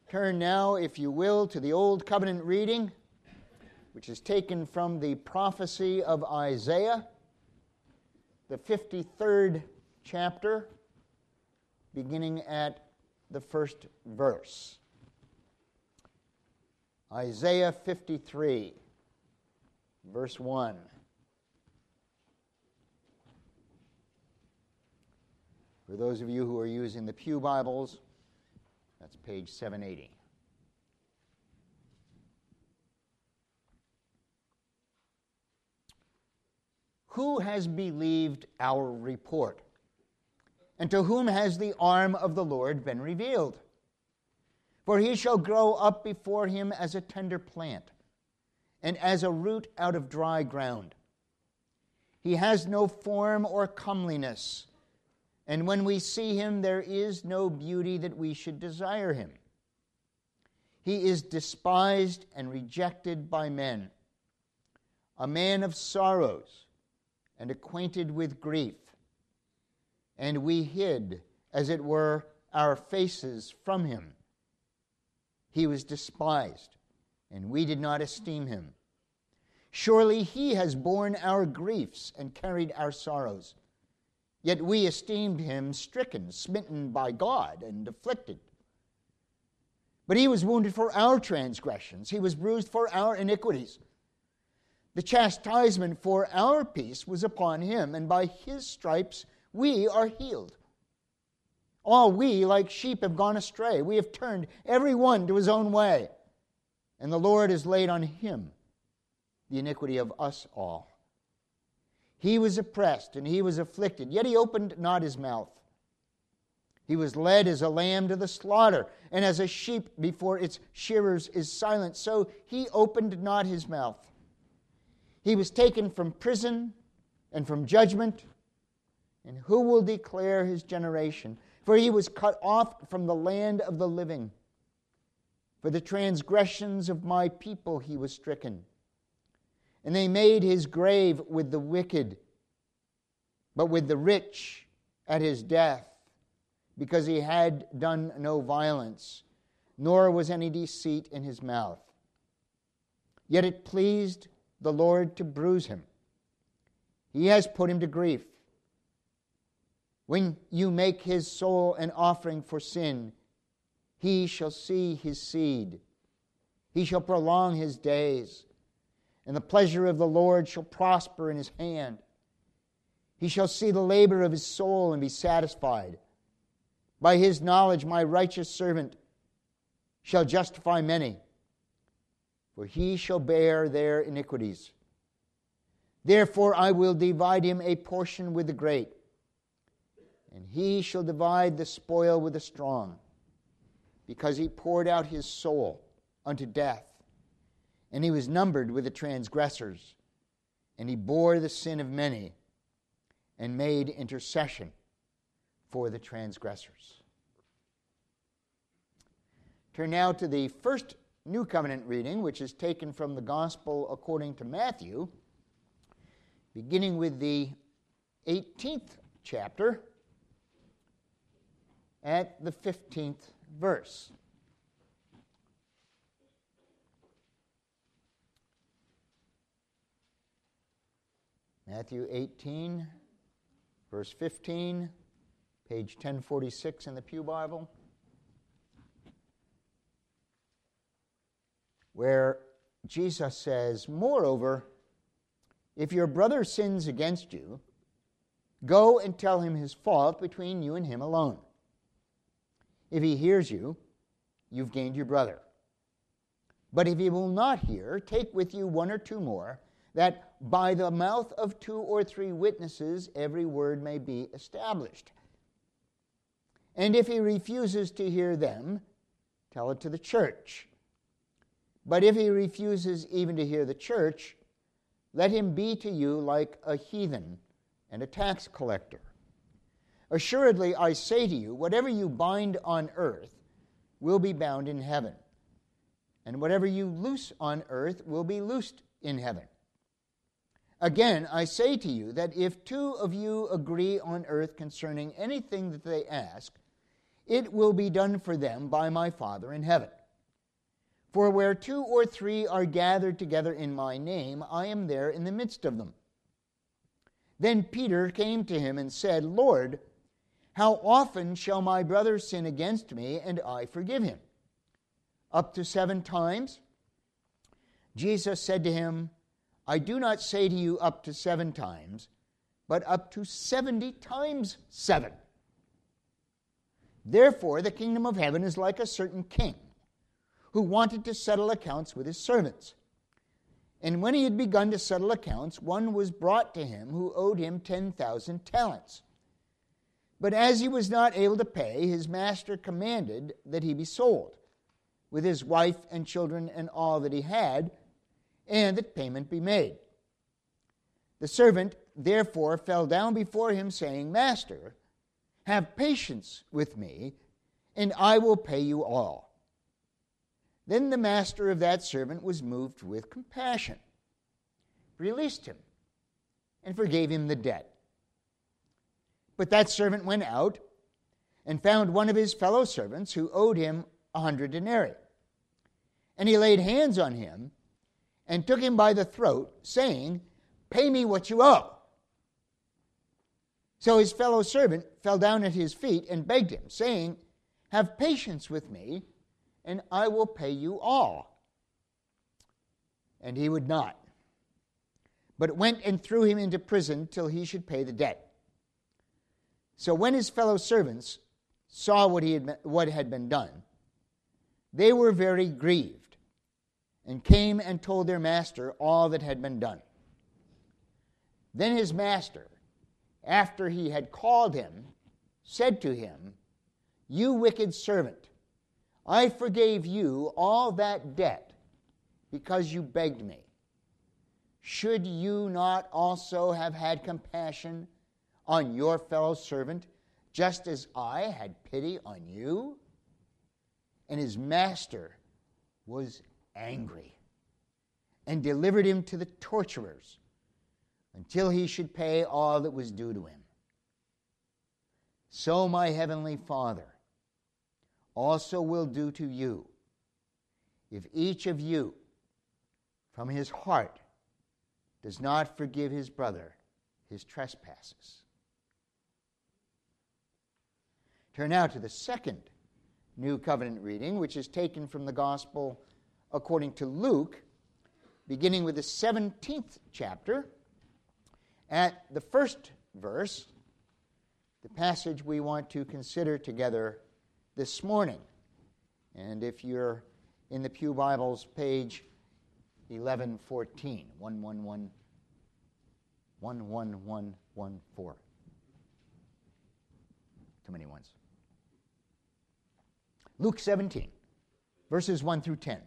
Turn now, if you will, to the Old Covenant reading, which is taken from the prophecy of Isaiah, the 53rd chapter, beginning at the first verse. Isaiah 53, verse 1. For those of you who are using the Pew Bibles, that's page 780. Who has believed our report? And to whom has the arm of the Lord been revealed? For he shall grow up before him as a tender plant, and as a root out of dry ground. He has no form or comeliness, and when we see him, there is no beauty that we should desire him. He is despised and rejected by men, a man of sorrows and acquainted with grief. And we hid, as it were, our faces from him. He was despised, and we did not esteem him. Surely he has borne our griefs and carried our sorrows. Yet we esteemed him stricken, smitten by God, and afflicted. But he was wounded for our transgressions. He was bruised for our iniquities. The chastisement for our peace was upon him, and by his stripes we are healed. All we, like sheep, have gone astray. We have turned every one to his own way. And the Lord has laid on him the iniquity of us all. He was oppressed and he was afflicted, yet he opened not his mouth. He was led as a lamb to the slaughter, and as a sheep before its shearers is silent, so he opened not his mouth. He was taken from prison and from judgment, and who will declare his generation? For he was cut off from the land of the living. For the transgressions of my people he was stricken. And they made his grave with the wicked, but with the rich at his death, because he had done no violence, nor was any deceit in his mouth. Yet it pleased the Lord to bruise him. He has put him to grief. When you make his soul an offering for sin, he shall see his seed. He shall prolong his days, and the pleasure of the Lord shall prosper in his hand. He shall see the labor of his soul and be satisfied. By his knowledge my righteous servant shall justify many, for he shall bear their iniquities. Therefore I will divide him a portion with the great, and he shall divide the spoil with the strong, because he poured out his soul unto death, and he was numbered with the transgressors, and he bore the sin of many, and made intercession for the transgressors. Turn now to the first New Covenant reading, which is taken from the Gospel according to Matthew, beginning with the 18th chapter at the 15th verse. Matthew 18, verse 15, page 1046 in the Pew Bible, where Jesus says, "Moreover, if your brother sins against you, go and tell him his fault between you and him alone. If he hears you, you've gained your brother. But if he will not hear, take with you one or two more, that by the mouth of 2 or 3 witnesses every word may be established. And if he refuses to hear them, tell it to the church. But if he refuses even to hear the church, let him be to you like a heathen and a tax collector. Assuredly, I say to you, whatever you bind on earth will be bound in heaven, and whatever you loose on earth will be loosed in heaven. Again, I say to you that if 2 of you agree on earth concerning anything that they ask, it will be done for them by my Father in heaven. For where 2 or 3 are gathered together in my name, I am there in the midst of them." Then Peter came to him and said, "Lord, how often shall my brother sin against me, and I forgive him? Up to 7 times?" Jesus said to him, "I do not say to you up to 7 times, but up to 70 times 7. Therefore the kingdom of heaven is like a certain king who wanted to settle accounts with his servants. And when he had begun to settle accounts, one was brought to him who owed him 10,000 talents. But as he was not able to pay, his master commanded that he be sold, with his wife and children and all that he had, and that payment be made. The servant therefore fell down before him, saying, 'Master, have patience with me, and I will pay you all.' Then the master of that servant was moved with compassion, released him, and forgave him the debt. But that servant went out and found one of his fellow servants who owed him 100 denarii. And he laid hands on him and took him by the throat, saying, 'Pay me what you owe.' So his fellow servant fell down at his feet and begged him, saying, 'Have patience with me, and I will pay you all.' And he would not, but went and threw him into prison till he should pay the debt. So when his fellow servants saw what had been done, they were very grieved, and came and told their master all that had been done. Then his master, after he had called him, said to him, 'You wicked servant, I forgave you all that debt because you begged me. Should you not also have had compassion on your fellow servant, just as I had pity on you?' And his master was angry and delivered him to the torturers until he should pay all that was due to him. So my heavenly Father also will do to you, if each of you from his heart does not forgive his brother his trespasses." Turn now to the second New Covenant reading, which is taken from the Gospel according to Luke, beginning with the 17th chapter. At the first verse, the passage we want to consider together this morning. And if you're in the Pew Bibles, page 1114, 11114. Too many ones. Luke 17, verses 1 through 10.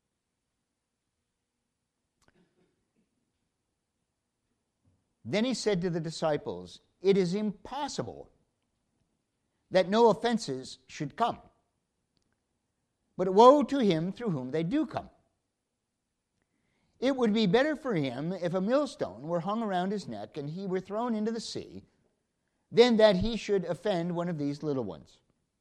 Then he said to the disciples, "It is impossible that no offenses should come. But woe to him through whom they do come. It would be better for him if a millstone were hung around his neck and he were thrown into the sea, than that he should offend one of these little ones.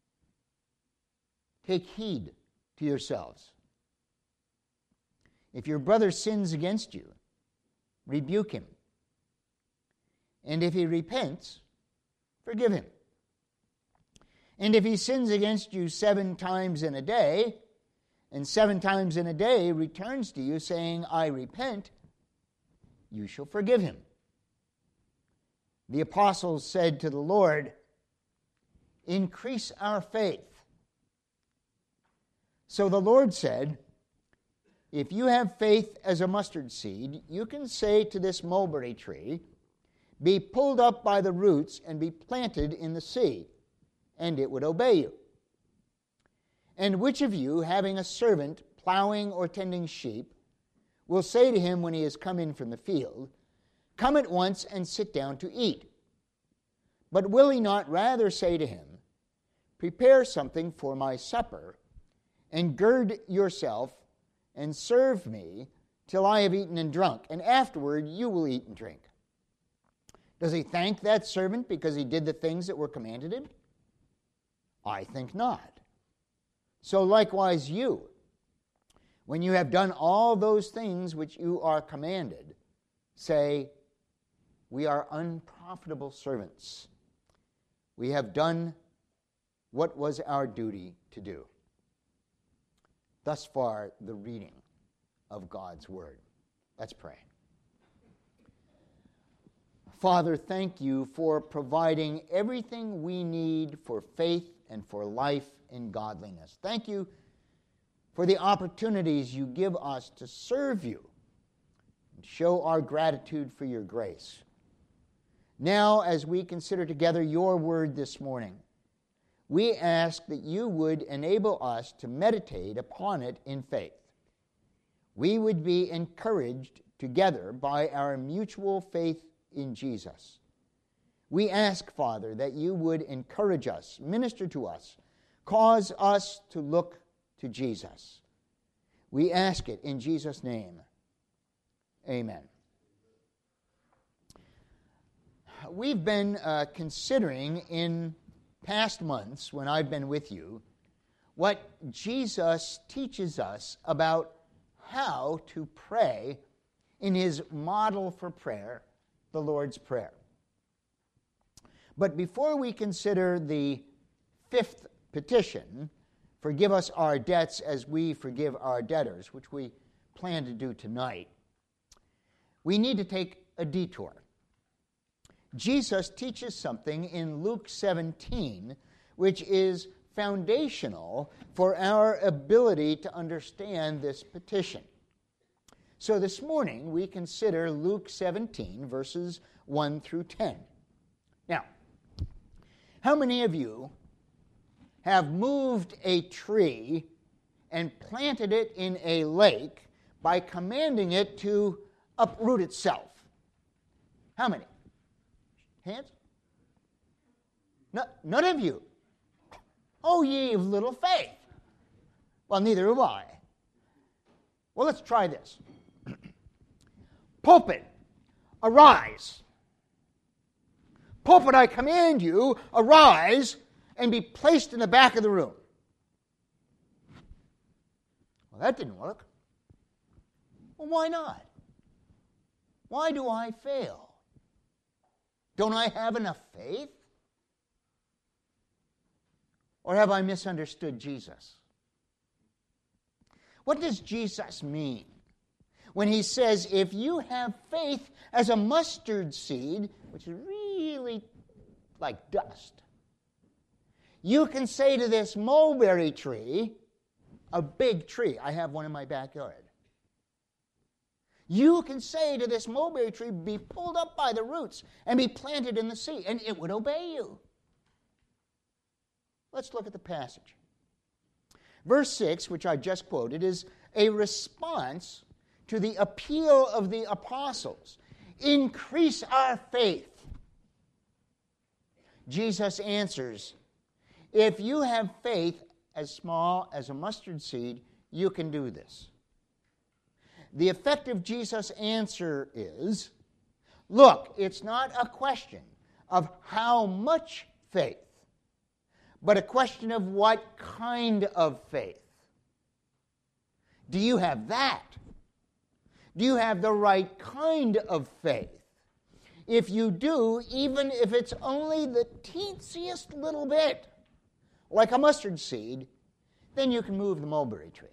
Take heed to yourselves. If your brother sins against you, rebuke him. And if he repents, forgive him. And if he sins against you 7 times in a day, and 7 times in a day returns to you saying, 'I repent,' you shall forgive him." The apostles said to the Lord, "Increase our faith." So the Lord said, "If you have faith as a mustard seed, you can say to this mulberry tree, 'Be pulled up by the roots and be planted in the sea,' and it would obey you. And which of you, having a servant plowing or tending sheep, will say to him when he has come in from the field, 'Come at once and sit down to eat'? But will he not rather say to him, 'Prepare something for my supper, and gird yourself and serve me till I have eaten and drunk, and afterward you will eat and drink'? Does he thank that servant because he did the things that were commanded him? I think not. So likewise you, when you have done all those things which you are commanded, say, we are unprofitable servants. We have done what was our duty to do. Thus far, the reading of God's Word. Let's pray. Father, thank you for providing everything we need for faith and for life in godliness. Thank you for the opportunities you give us to serve you and show our gratitude for your grace. Now, as we consider together your word this morning, we ask that you would enable us to meditate upon it in faith. We would be encouraged together by our mutual faith in Jesus. We ask, Father, that you would encourage us, minister to us, cause us to look to Jesus. We ask it in Jesus' name. Amen. We've been considering in past months, when I've been with you, what Jesus teaches us about how to pray in his model for prayer, the Lord's Prayer. But before we consider the fifth petition, forgive us our debts as we forgive our debtors, which we plan to do tonight, we need to take a detour. Jesus teaches something in Luke 17, which is foundational for our ability to understand this petition. So this morning, we consider Luke 17, verses 1 through 10. Now, how many of you have moved a tree and planted it in a lake by commanding it to uproot itself? How many? Hands? No, none of you. Oh, ye of little faith. Well, neither have I. Well, let's try this. Pulpit, arise. Pulpit, I command you, arise and be placed in the back of the room. Well, that didn't work. Well, why not? Why do I fail? Don't I have enough faith? Or have I misunderstood Jesus? What does Jesus mean when he says, if you have faith as a mustard seed, which is really like dust, you can say to this mulberry tree, a big tree, I have one in my backyard, you can say to this mulberry tree, be pulled up by the roots and be planted in the sea, and it would obey you. Let's look at the passage. Verse 6, which I just quoted, is a response to the appeal of the apostles. Increase our faith. Jesus answers, if you have faith as small as a mustard seed, you can do this. The effect of Jesus' answer is, look, it's not a question of how much faith, but a question of what kind of faith. Do you have that? Do you have the right kind of faith? If you do, even if it's only the teensiest little bit, like a mustard seed, then you can move the mulberry tree.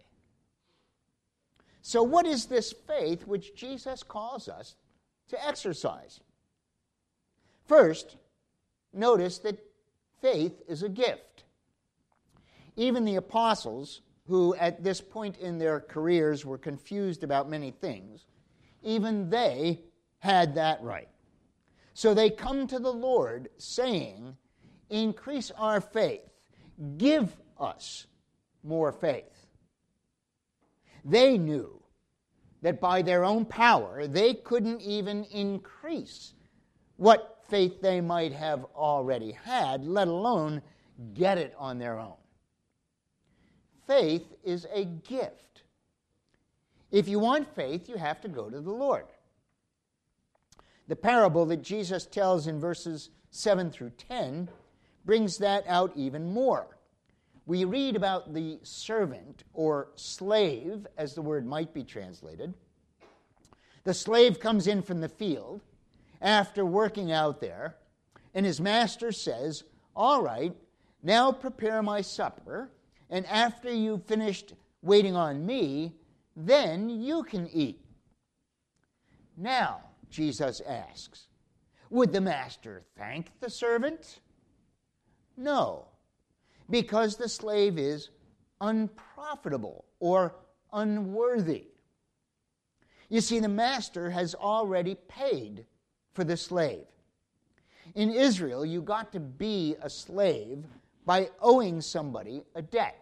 So what is this faith which Jesus calls us to exercise? First, notice that faith is a gift. Even the apostles, who at this point in their careers were confused about many things, even they had that right. So they come to the Lord saying, increase our faith, give us more faith. They knew that by their own power, they couldn't even increase what faith they might have already had, let alone get it on their own. Faith is a gift. If you want faith, you have to go to the Lord. The parable that Jesus tells in verses 7 through 10 brings that out even more. we read about the servant, or slave, as the word might be translated. The slave comes in from the field after working out there, and his master says, "All right, now prepare my supper, and after you've finished waiting on me, then you can eat." Now, Jesus asks, would the master thank the servant? No, because the slave is unprofitable or unworthy. You see, the master has already paid for the slave. In Israel, you got to be a slave by owing somebody a debt.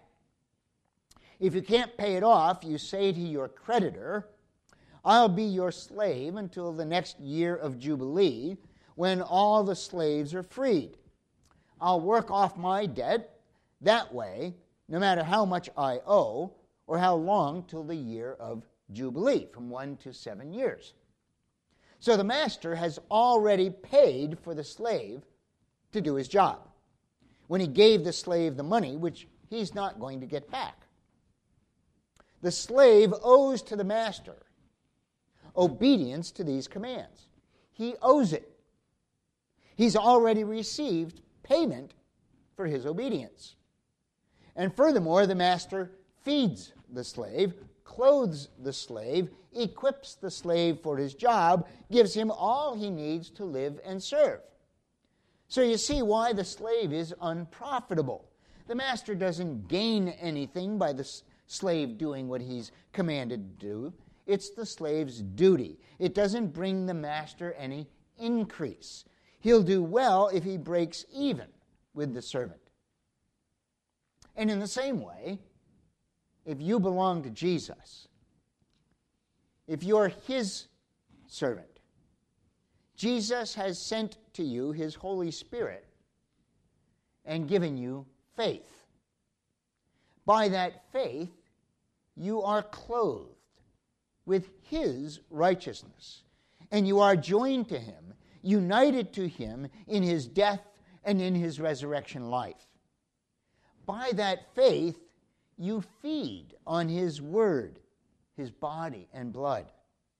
If you can't pay it off, you say to your creditor, "I'll be your slave until the next year of Jubilee, when all the slaves are freed. I'll work off my debt that way, no matter how much I owe, or how long till the year of Jubilee, from 1 to 7 years. So the master has already paid for the slave to do his job, when he gave the slave the money, which he's not going to get back. The slave owes to the master obedience to these commands. He owes it. He's already received payment for his obedience. And furthermore, the master feeds the slave, clothes the slave, equips the slave for his job, gives him all he needs to live and serve. So you see why the slave is unprofitable. The master doesn't gain anything by the slave doing what he's commanded to do. It's the slave's duty. It doesn't bring the master any increase. He'll do well if he breaks even with the servant. And in the same way, if you belong to Jesus, if you're his servant, Jesus has sent to you his Holy Spirit and given you faith. By that faith, you are clothed with his righteousness, and you are joined to him, united to him in his death and in his resurrection life. By that faith, you feed on his word, his body and blood.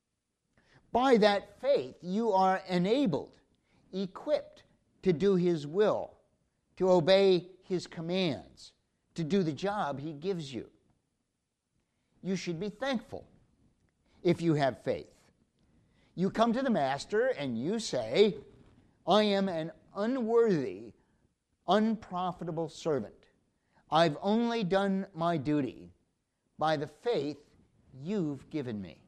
By that faith, you are enabled, equipped to do his will, to obey his commands, to do the job he gives you. You should be thankful if you have faith. You come to the master and you say, "I am an unworthy, unprofitable servant. I've only done my duty by the faith you've given me."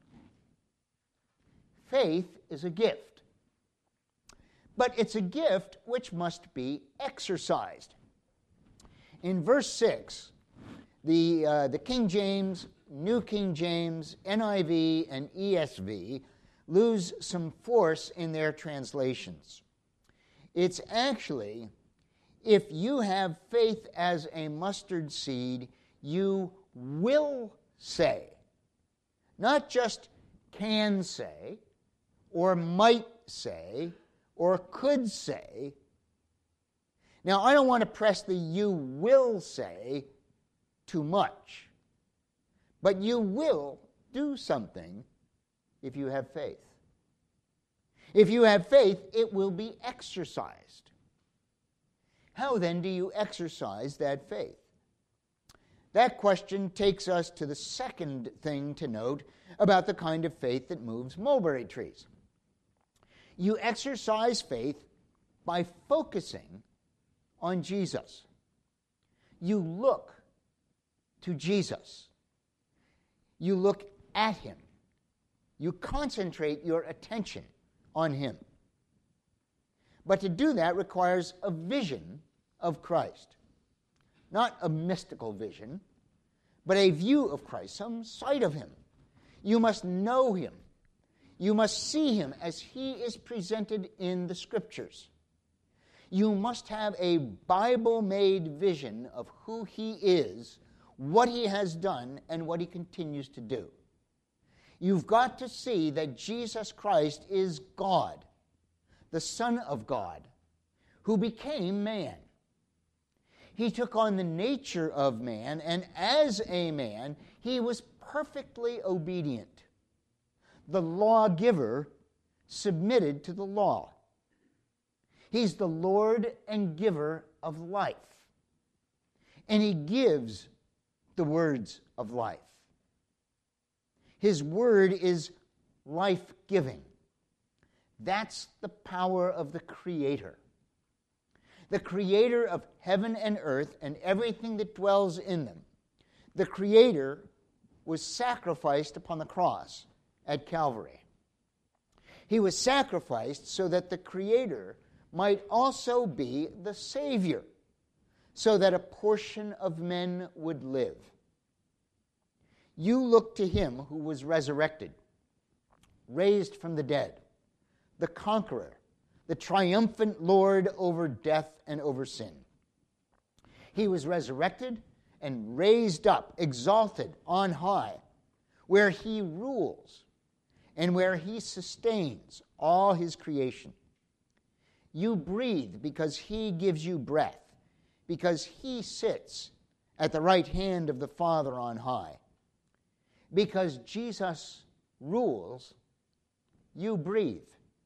Faith is a gift. But it's a gift which must be exercised. In verse 6, the King James, New King James, NIV, and ESV lose some force in their translations. It's actually, if you have faith as a mustard seed, you will say. Not just can say, or might say, or could say. Now, I don't want to press the "you will say" too much, but you will do something if you have faith. If you have faith, it will be exercised. How then do you exercise that faith? That question takes us to the second thing to note about the kind of faith that moves mulberry trees. You exercise faith by focusing on Jesus. You look to Jesus. You look at him. You concentrate your attention on him. But to do that requires a vision of Christ. Not a mystical vision, but a view of Christ, some sight of him. You must know him. You must see him as he is presented in the Scriptures. You must have a Bible-made vision of who he is, what he has done, and what he continues to do. You've got to see that Jesus Christ is God, the Son of God, who became man. He took on the nature of man, and as a man, he was perfectly obedient. The lawgiver submitted to the law. He's the Lord and giver of life. And he gives the words of life. His word is life-giving. That's the power of the Creator. The Creator of heaven and earth and everything that dwells in them. The Creator was sacrificed upon the cross at Calvary. He was sacrificed so that the Creator might also be the Savior, so that a portion of men would live. You look to him who was resurrected, raised from the dead, the conqueror, the triumphant Lord over death and over sin. He was resurrected and raised up, exalted on high, where he rules and where he sustains all his creation. You breathe because he gives you breath, because he sits at the right hand of the Father on high. Because Jesus rules, you breathe.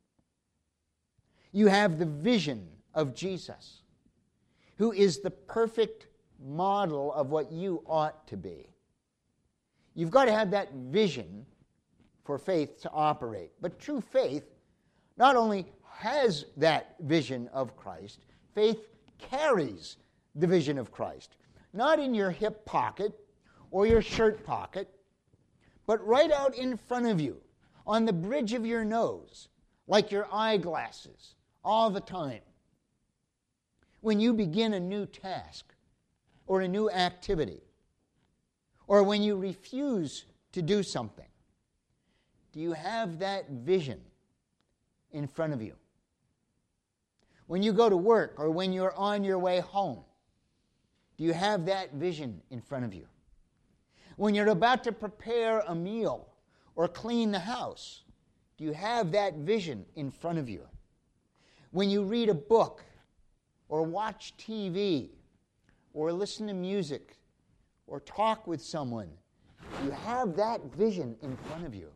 You have the vision of Jesus, who is the perfect model of what you ought to be. You've got to have that vision for faith to operate. But true faith not only has that vision of Christ, faith carries the vision of Christ. Not in your hip pocket or your shirt pocket, but right out in front of you, on the bridge of your nose, like your eyeglasses, all the time. When you begin a new task or a new activity, or when you refuse to do something, do you have that vision in front of you? When you go to work or when you're on your way home, do you have that vision in front of you? When you're about to prepare a meal or clean the house, do you have that vision in front of you? When you read a book or watch TV or listen to music or talk with someone, do you have that vision in front of you?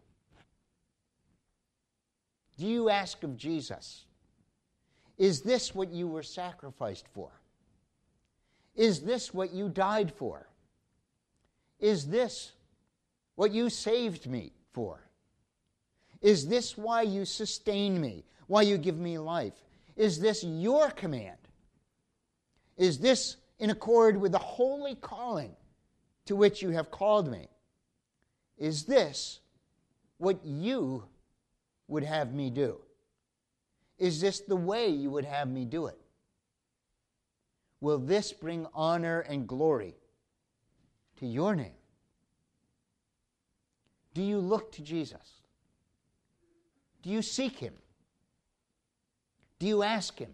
Do you ask of Jesus, is this what you were sacrificed for? Is this what you died for? Is this what you saved me for? Is this why you sustain me, why you give me life? Is this your command? Is this in accord with the holy calling to which you have called me? Is this what you would have me do? Is this the way you would have me do it? Will this bring honor and glory to your name? Do you look to Jesus? Do you seek him? Do you ask him?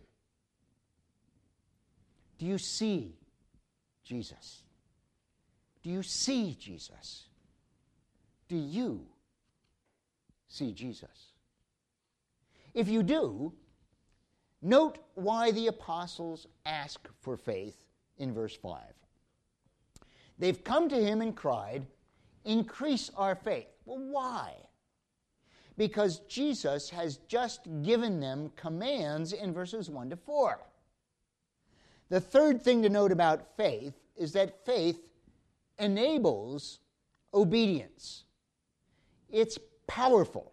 Do you see Jesus? Do you see Jesus? Do you see Jesus? If you do, note why the apostles ask for faith in verse 5. They've come to him and cried, "Increase our faith." Well, why? Because Jesus has just given them commands in verses 1 to 4. The third thing to note about faith is that faith enables obedience. It's powerful.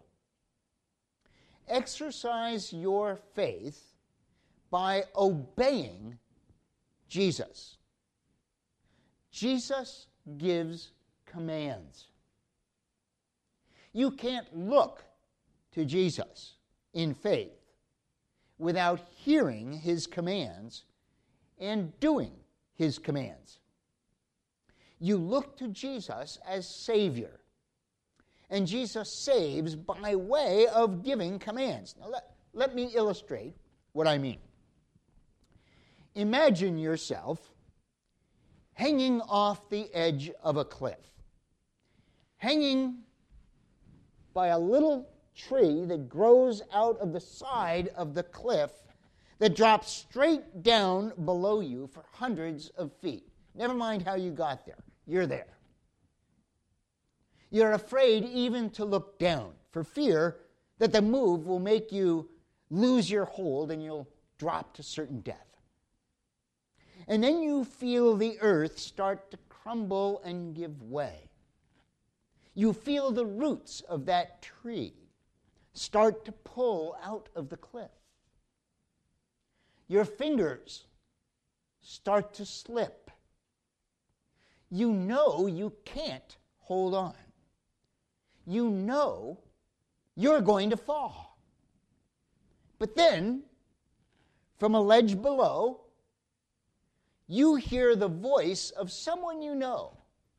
Exercise your faith by obeying Jesus. Jesus gives commands. You can't look to Jesus in faith without hearing his commands and doing his commands. You look to Jesus as Savior, and Jesus saves by way of giving commands. Now let me illustrate what I mean. Imagine yourself hanging off the edge of a cliff, hanging by a little tree that grows out of the side of the cliff that drop straight down below you for hundreds of feet. Never mind how you got there. You're there. You're afraid even to look down for fear that the move will make you lose your hold and you'll drop to certain death. And then you feel the earth start to crumble and give way. You feel the roots of that tree start to pull out of the cliff. Your fingers start to slip. You know you can't hold on. You know you're going to fall. But then, from a ledge below, you hear the voice of someone you know.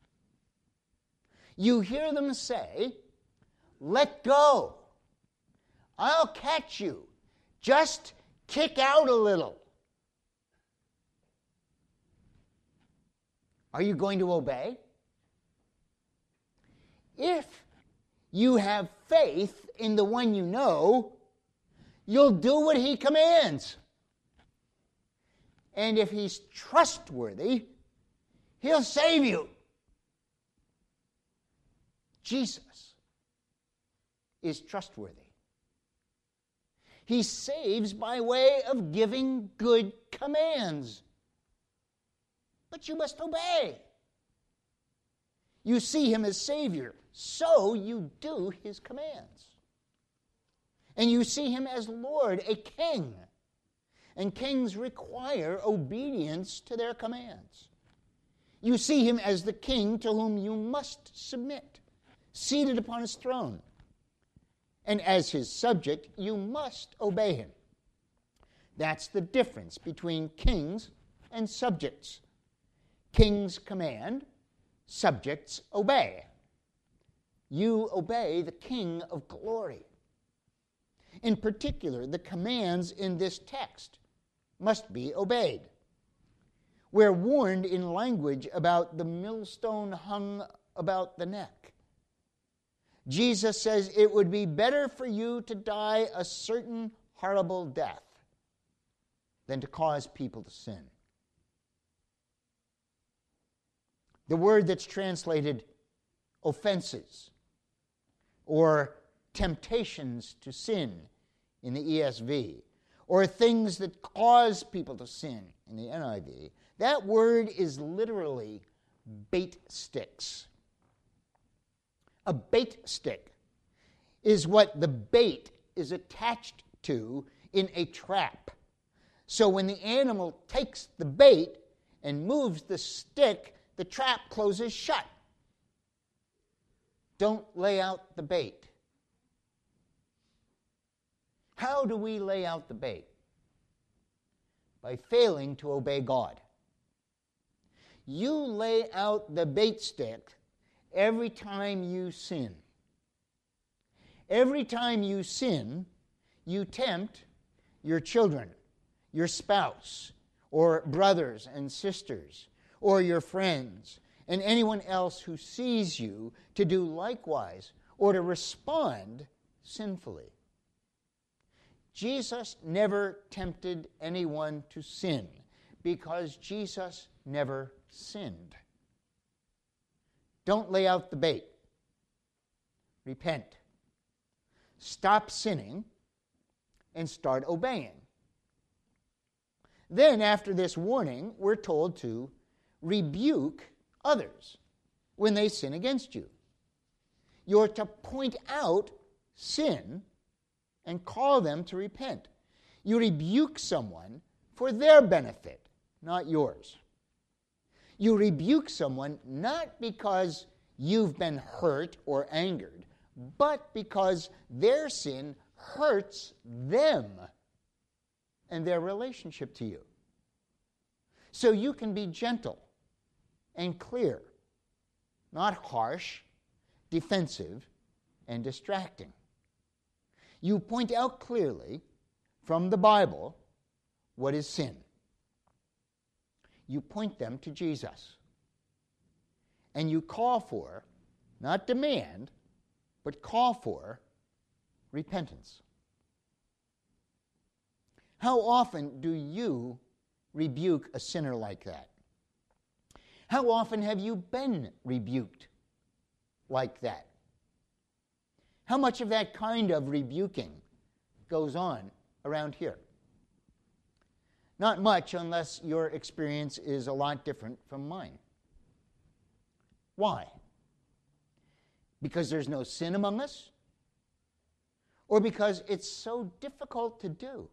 You hear them say, "Let go. I'll catch you. Just kick out a little." Are you going to obey? If you have faith in the one you know, you'll do what he commands. And if he's trustworthy, he'll save you. Jesus is trustworthy. He saves by way of giving good commands. But you must obey. You see him as Savior, so you do his commands. And you see him as Lord, a king. And kings require obedience to their commands. You see him as the king to whom you must submit, seated upon his throne. And as his subject, you must obey him. That's the difference between kings and subjects. Kings command, subjects obey. You obey the King of glory. In particular, the commands in this text must be obeyed. We're warned in language about the millstone hung about the neck. Jesus says it would be better for you to die a certain horrible death than to cause people to sin. The word that's translated offenses or temptations to sin in the ESV, or things that cause people to sin in the NIV, that word is literally bait sticks. A bait stick is what the bait is attached to in a trap. So when the animal takes the bait and moves the stick, the trap closes shut. Don't lay out the bait. How do we lay out the bait? By failing to obey God. You lay out the bait stick every time you sin. Every time you sin, you tempt your children, your spouse, or brothers and sisters, or your friends, and anyone else who sees you to do likewise, or to respond sinfully. Jesus never tempted anyone to sin, because Jesus never sinned. Don't lay out the bait. Repent. Stop sinning and start obeying. Then, after this warning, we're told to rebuke others when they sin against you. You're to point out sin and call them to repent. You rebuke someone for their benefit, not yours. You rebuke someone not because you've been hurt or angered, but because their sin hurts them and their relationship to you. So you can be gentle and clear, not harsh, defensive, and distracting. You point out clearly from the Bible what is sin. You point them to Jesus. And you call for, not demand, but call for repentance. How often do you rebuke a sinner like that? How often have you been rebuked like that? How much of that kind of rebuking goes on around here? Not much, unless your experience is a lot different from mine. Why? Because there's no sin among us? Or because it's so difficult to do?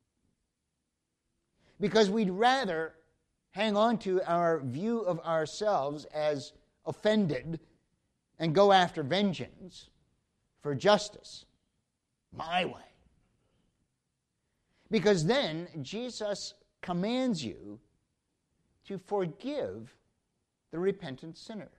Because we'd rather hang on to our view of ourselves as offended and go after vengeance for justice, my way. Because then Jesus commands you to forgive the repentant sinner.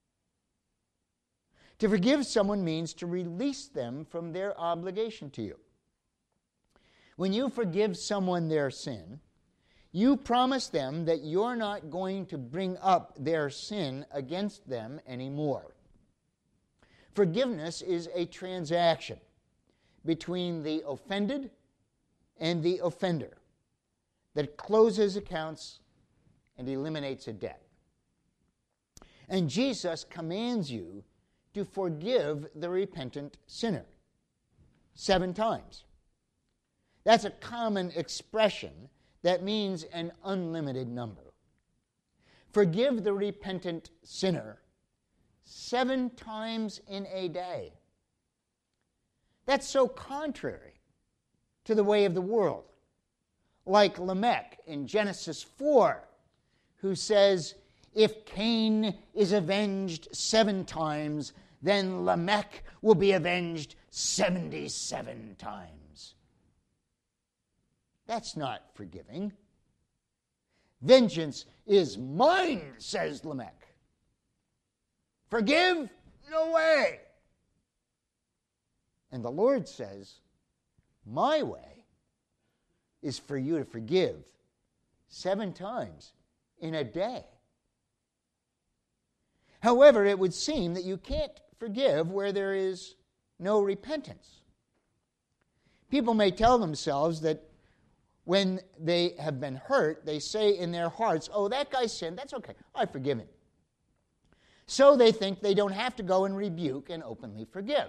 To forgive someone means to release them from their obligation to you. When you forgive someone their sin, you promise them that you're not going to bring up their sin against them anymore. Forgiveness is a transaction between the offended and the offender that closes accounts and eliminates a debt. And Jesus commands you to forgive the repentant sinner 7 times. That's a common expression that means an unlimited number. Forgive the repentant sinner 7 times in a day. That's so contrary to the way of the world. Like Lamech in Genesis 4, who says, if Cain is avenged 7 times, then Lamech will be avenged 77 times. That's not forgiving. Vengeance is mine, says Lamech. Forgive? No way. And the Lord says, my way is for you to forgive 7 times in a day. However, it would seem that you can't forgive where there is no repentance. People may tell themselves that when they have been hurt, they say in their hearts, oh, that guy sinned, that's okay, I forgive him. So they think they don't have to go and rebuke and openly forgive.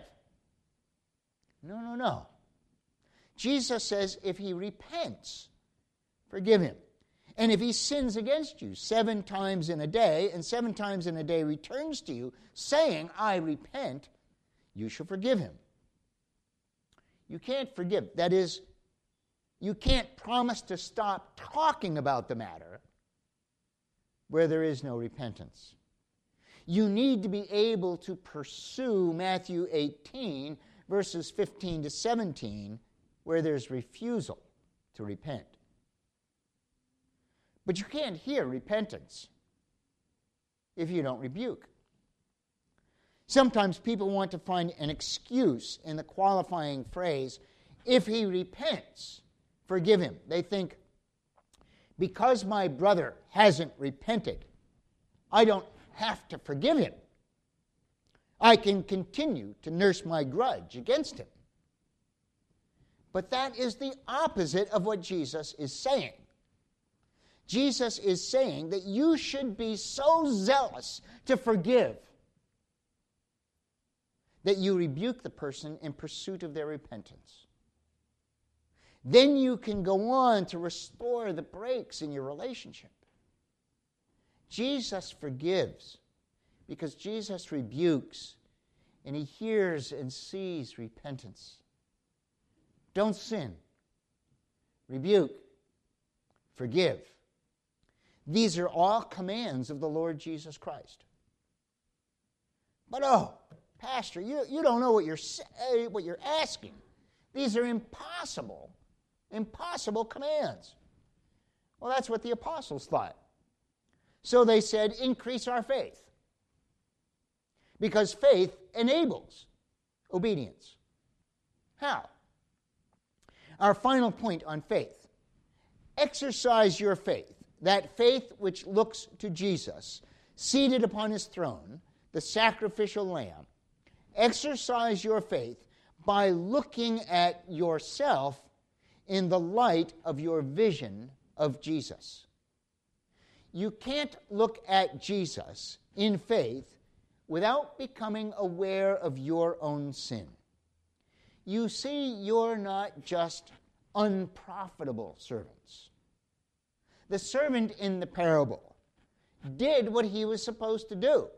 No. Jesus says if he repents, forgive him. And if he sins against you 7 times in a day, and 7 times in a day returns to you, saying, I repent, you shall forgive him. You can't forgive. That is, you can't promise to stop talking about the matter where there is no repentance. You need to be able to pursue Matthew 18, verses 15 to 17, where there's refusal to repent. But you can't hear repentance if you don't rebuke. Sometimes people want to find an excuse in the qualifying phrase, if he repents, forgive him. They think, because my brother hasn't repented, I don't have to forgive him. I can continue to nurse my grudge against him. But that is the opposite of what Jesus is saying. Jesus is saying that you should be so zealous to forgive that you rebuke the person in pursuit of their repentance. Then you can go on to restore the breaks in your relationship. Jesus forgives because Jesus rebukes and he hears and sees repentance. Don't sin. Rebuke. Forgive. These are all commands of the Lord Jesus Christ. But Pastor, you don't know what you're asking. These are impossible commands. Well, that's what the apostles thought. So they said, increase our faith. Because faith enables obedience. How? Our final point on faith. Exercise your faith, that faith which looks to Jesus, seated upon his throne, the sacrificial lamb. Exercise your faith by looking at yourself in the light of your vision of Jesus. You can't look at Jesus in faith without becoming aware of your own sin. You see, you're not just unprofitable servants. The servant in the parable did what he was supposed to do.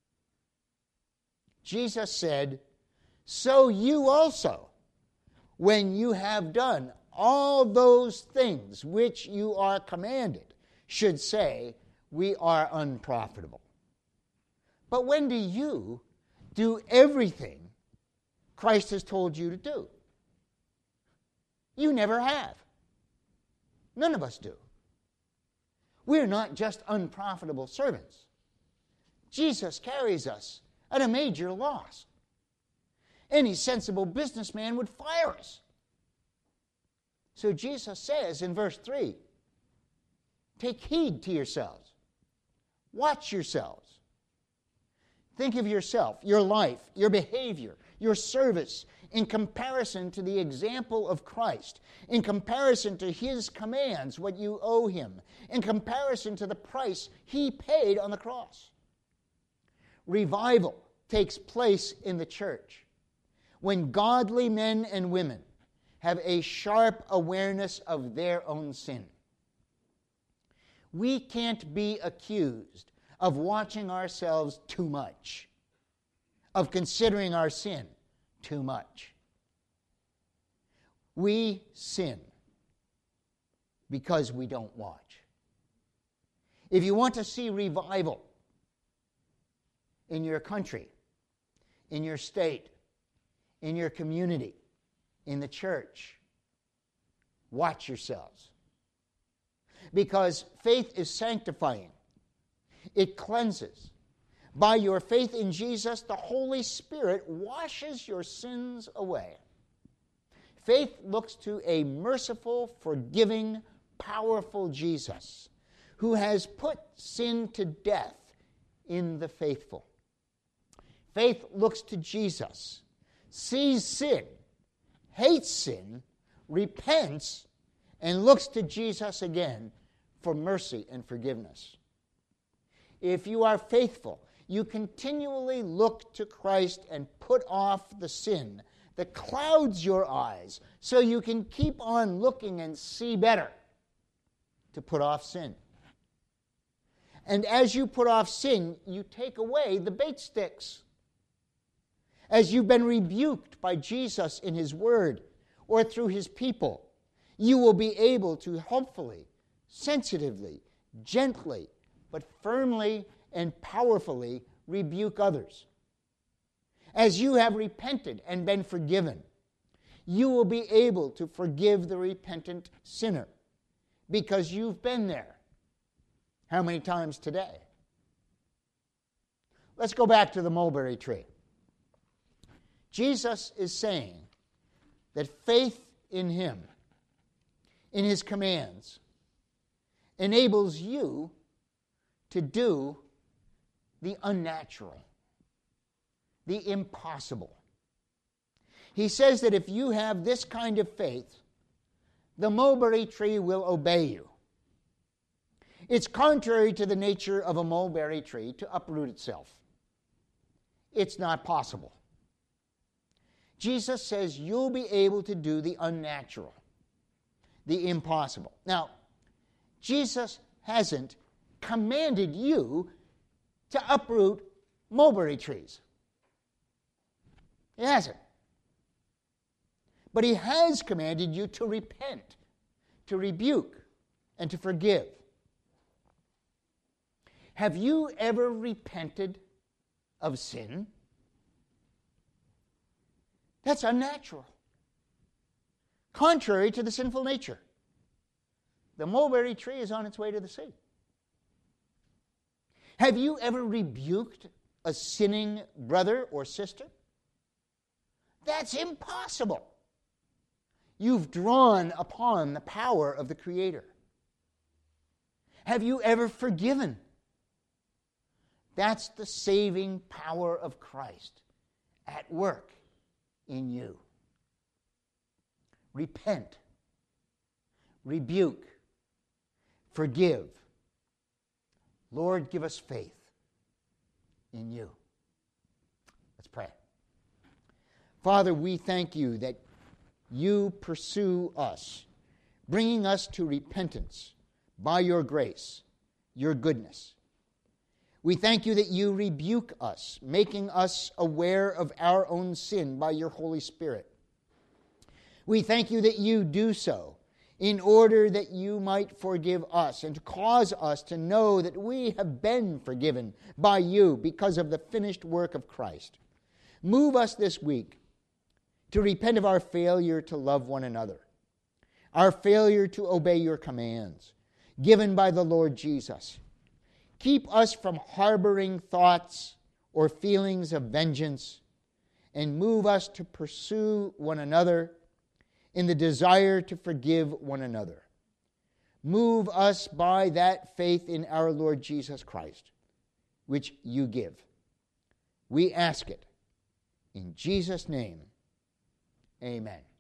Jesus said, "So you also, when you have done all those things which you are commanded, should say, we are unprofitable." But when do you do everything Christ has told you to do? You never have. None of us do. We're not just unprofitable servants. Jesus carries us at a major loss. Any sensible businessman would fire us. So Jesus says in verse 3, take heed to yourselves. Watch yourselves. Think of yourself, your life, your behavior, your service in comparison to the example of Christ, in comparison to his commands, what you owe him, in comparison to the price he paid on the cross. Revival takes place in the church when godly men and women have a sharp awareness of their own sin. We can't be accused of watching ourselves too much, of considering our sin too much. We sin because we don't watch. If you want to see revival in your country, in your state, in your community, in the church, watch yourselves. Because faith is sanctifying. It cleanses. By your faith in Jesus, the Holy Spirit washes your sins away. Faith looks to a merciful, forgiving, powerful Jesus who has put sin to death in the faithful. Faith looks to Jesus, sees sin, hates sin, repents, and looks to Jesus again for mercy and forgiveness. If you are faithful, you continually look to Christ and put off the sin that clouds your eyes so you can keep on looking and see better to put off sin. And as you put off sin, you take away the bait sticks. As you've been rebuked by Jesus in his word or through his people, you will be able to hopefully, sensitively, gently, but firmly and powerfully rebuke others. As you have repented and been forgiven, you will be able to forgive the repentant sinner because you've been there. How many times today? Let's go back to the mulberry tree. Jesus is saying that faith in him, in his commands, enables you to do the unnatural, the impossible. He says that if you have this kind of faith, the mulberry tree will obey you. It's contrary to the nature of a mulberry tree to uproot itself. It's not possible. Jesus says you'll be able to do the unnatural, the impossible. Now, Jesus hasn't commanded you to uproot mulberry trees. He hasn't. But he has commanded you to repent, to rebuke, and to forgive. Have you ever repented of sin? That's unnatural. Contrary to the sinful nature. The mulberry tree is on its way to the sea. Have you ever rebuked a sinning brother or sister? That's impossible. You've drawn upon the power of the Creator. Have you ever forgiven? That's the saving power of Christ at work in you. Repent rebuke, forgive. Lord, give us faith in you. Let's pray. Father, we thank you that you pursue us, bringing us to repentance by your grace, your goodness. We thank you that you rebuke us, making us aware of our own sin by your Holy Spirit. We thank you that you do so in order that you might forgive us and to cause us to know that we have been forgiven by you because of the finished work of Christ. Move us this week to repent of our failure to love one another, our failure to obey your commands given by the Lord Jesus. Keep us from harboring thoughts or feelings of vengeance, and move us to pursue one another in the desire to forgive one another. Move us by that faith in our Lord Jesus Christ, which you give. We ask it in Jesus' name. Amen.